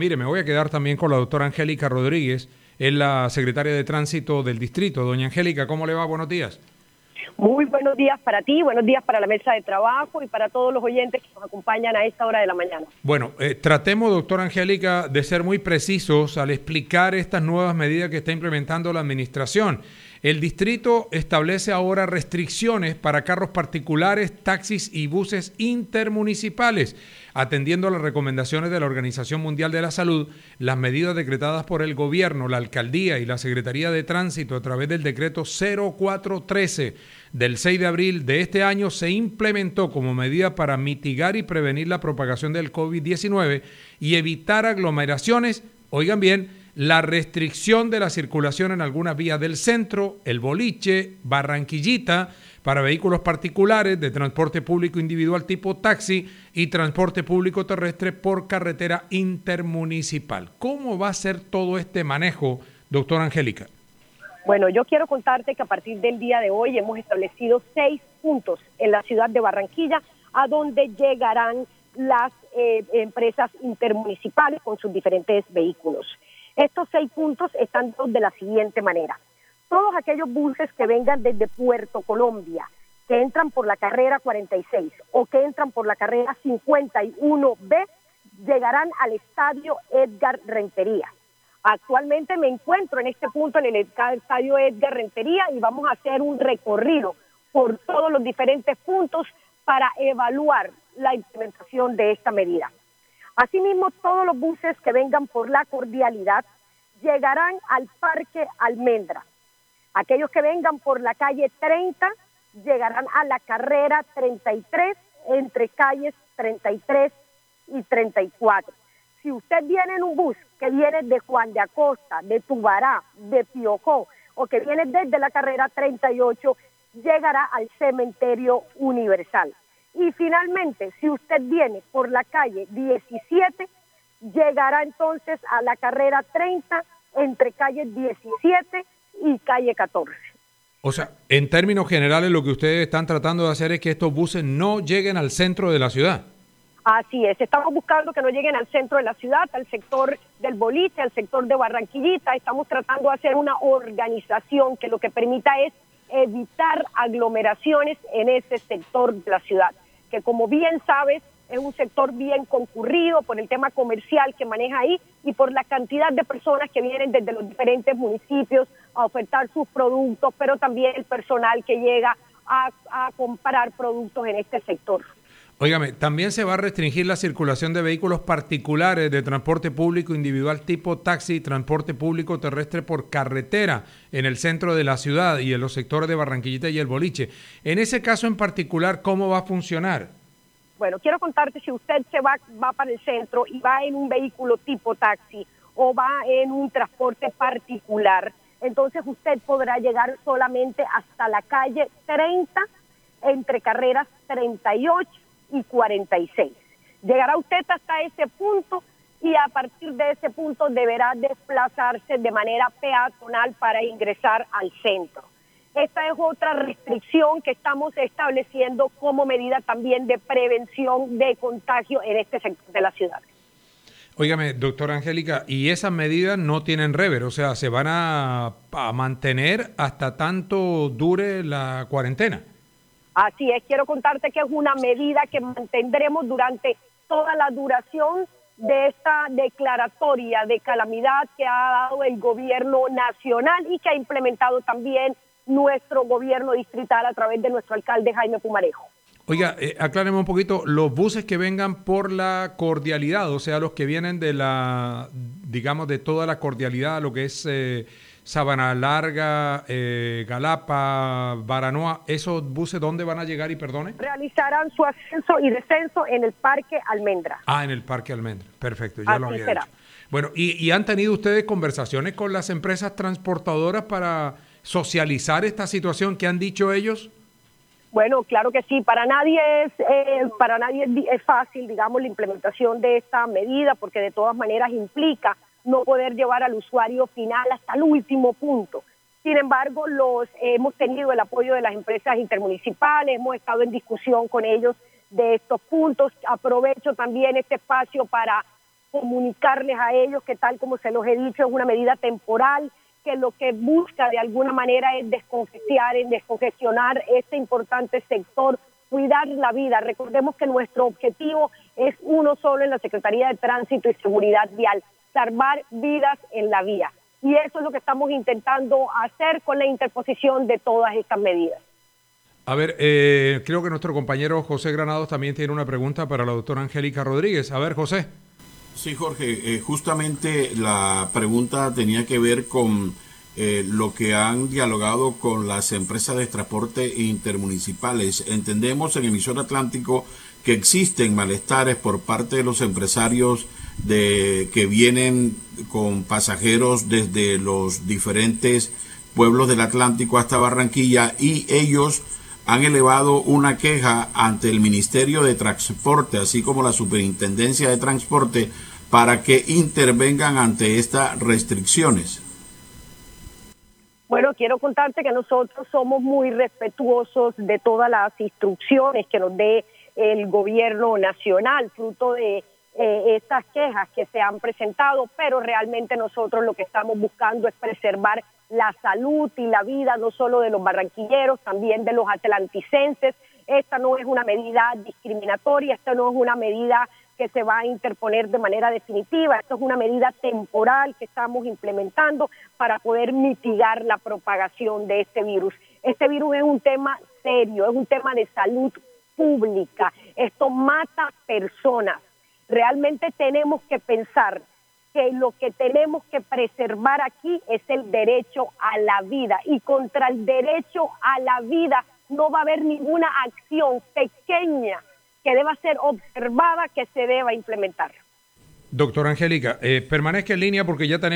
Mire, me voy a quedar también con la doctora Angélica Rodríguez, es la secretaria de Tránsito del distrito. Doña Angélica, ¿cómo le va? Buenos días. Muy buenos días para ti, buenos días para la mesa de trabajo y para todos los oyentes que nos acompañan a esta hora de la mañana. Bueno, tratemos, doctora Angélica, de ser muy precisos al explicar estas nuevas medidas que está implementando la administración. El distrito establece ahora restricciones para carros particulares, taxis y buses intermunicipales. Atendiendo a las recomendaciones de la Organización Mundial de la Salud, las medidas decretadas por el gobierno, la alcaldía y la Secretaría de Tránsito a través del decreto 0413 del 6 de abril de este año se implementó como medida para mitigar y prevenir la propagación del COVID-19 y evitar aglomeraciones. Oigan bien, la restricción de la circulación en algunas vías del centro, el Boliche, Barranquillita, para vehículos particulares de transporte público individual tipo taxi y transporte público terrestre por carretera intermunicipal. ¿Cómo va a ser todo este manejo, doctora Angélica? Bueno, yo quiero contarte que a partir del día de hoy hemos establecido 6 puntos en la ciudad de Barranquilla a donde llegarán las empresas intermunicipales con sus diferentes vehículos. Estos 6 puntos están de la siguiente manera. Todos aquellos buses que vengan desde Puerto Colombia, que entran por la carrera 46 o que entran por la carrera 51B, llegarán al estadio Edgar Rentería. Actualmente me encuentro en este punto en el estadio Edgar Rentería y vamos a hacer un recorrido por todos los diferentes puntos para evaluar la implementación de esta medida. Asimismo, todos los buses que vengan por la Cordialidad llegarán al Parque Almendra. Aquellos que vengan por la calle 30 llegarán a la carrera 33 entre calles 33 y 34. Si usted viene en un bus que viene de Juan de Acosta, de Tubará, de Piojó o que viene desde la carrera 38, llegará al Cementerio Universal. Y finalmente, si usted viene por la calle 17, llegará entonces a la carrera 30 entre calle 17 y calle 14. O sea, en términos generales lo que ustedes están tratando de hacer es que estos buses no lleguen al centro de la ciudad. Así es, estamos buscando que no lleguen al centro de la ciudad, al sector del Boliche, al sector de Barranquillita. Estamos tratando de hacer una organización que lo que permita es evitar aglomeraciones en ese sector de la ciudad, que como bien sabes es un sector bien concurrido por el tema comercial que maneja ahí y por la cantidad de personas que vienen desde los diferentes municipios a ofertar sus productos, pero también el personal que llega a comprar productos en este sector. Óigame, también se va a restringir la circulación de vehículos particulares de transporte público individual tipo taxi y transporte público terrestre por carretera en el centro de la ciudad y en los sectores de Barranquillita y el Boliche. En ese caso en particular, ¿cómo va a funcionar? Bueno, quiero contarte, si usted va para el centro y va en un vehículo tipo taxi o va en un transporte particular, entonces usted podrá llegar solamente hasta la calle 30 entre carreras 38 y 46. Llegará usted hasta ese punto y a partir de ese punto deberá desplazarse de manera peatonal para ingresar al centro. Esta es otra restricción que estamos estableciendo como medida también de prevención de contagio en este sector de la ciudad. Óigame, doctora Angélica, y esas medidas no tienen rever, o sea, se van a mantener hasta tanto dure la cuarentena. Así es, quiero contarte que es una medida que mantendremos durante toda la duración de esta declaratoria de calamidad que ha dado el gobierno nacional y que ha implementado también nuestro gobierno distrital a través de nuestro alcalde Jaime Pumarejo. Oiga, acláreme un poquito, los buses que vengan por la Cordialidad, o sea, los que vienen de la, digamos, de toda la Cordialidad, lo que es Sabana Larga, Galapa, Baranoa, ¿esos buses dónde van a llegar y perdone? Realizarán su ascenso y descenso en el Parque Almendra. Ah, en el Parque Almendra, perfecto, ya Así lo había será. dicho. Bueno, ¿y han tenido ustedes conversaciones con las empresas transportadoras para socializar esta situación? ¿Qué han dicho ellos? Bueno, claro que sí, para nadie es fácil, digamos, la implementación de esta medida, porque de todas maneras implica no poder llevar al usuario final hasta el último punto. Sin embargo, hemos tenido el apoyo de las empresas intermunicipales, hemos estado en discusión con ellos de estos puntos. Aprovecho también este espacio para comunicarles a ellos que, tal como se los he dicho, es una medida temporal, que lo que busca de alguna manera es descongestionar este importante sector, cuidar la vida. Recordemos que nuestro objetivo es uno solo en la Secretaría de Tránsito y Seguridad Vial: salvar vidas en la vía. Y eso es lo que estamos intentando hacer con la interposición de todas estas medidas. A ver, creo que nuestro compañero José Granados también tiene una pregunta para la doctora Angélica Rodríguez. A ver, José. Sí, Jorge, justamente la pregunta tenía que ver con lo que han dialogado con las empresas de transporte intermunicipales. Entendemos en Emisor Atlántico que existen malestares por parte de los empresarios que vienen con pasajeros desde los diferentes pueblos del Atlántico hasta Barranquilla, y ellos han elevado una queja ante el Ministerio de Transporte, así como la Superintendencia de Transporte, para que intervengan ante estas restricciones. Bueno, quiero contarte que nosotros somos muy respetuosos de todas las instrucciones que nos dé el gobierno nacional, fruto de estas quejas que se han presentado, pero realmente nosotros lo que estamos buscando es preservar la salud y la vida no solo de los barranquilleros, también de los atlanticenses. Esta no es una medida discriminatoria, esta no es una medida que se va a interponer de manera definitiva, esto es una medida temporal que estamos implementando para poder mitigar la propagación de este virus. Este virus es un tema serio, es un tema de salud pública, esto mata personas. Realmente tenemos que pensar que lo que tenemos que preservar aquí es el derecho a la vida, y contra el derecho a la vida no va a haber ninguna acción pequeña que deba ser observada que se deba implementar. Doctora Angélica, permanezca en línea porque ya tenemos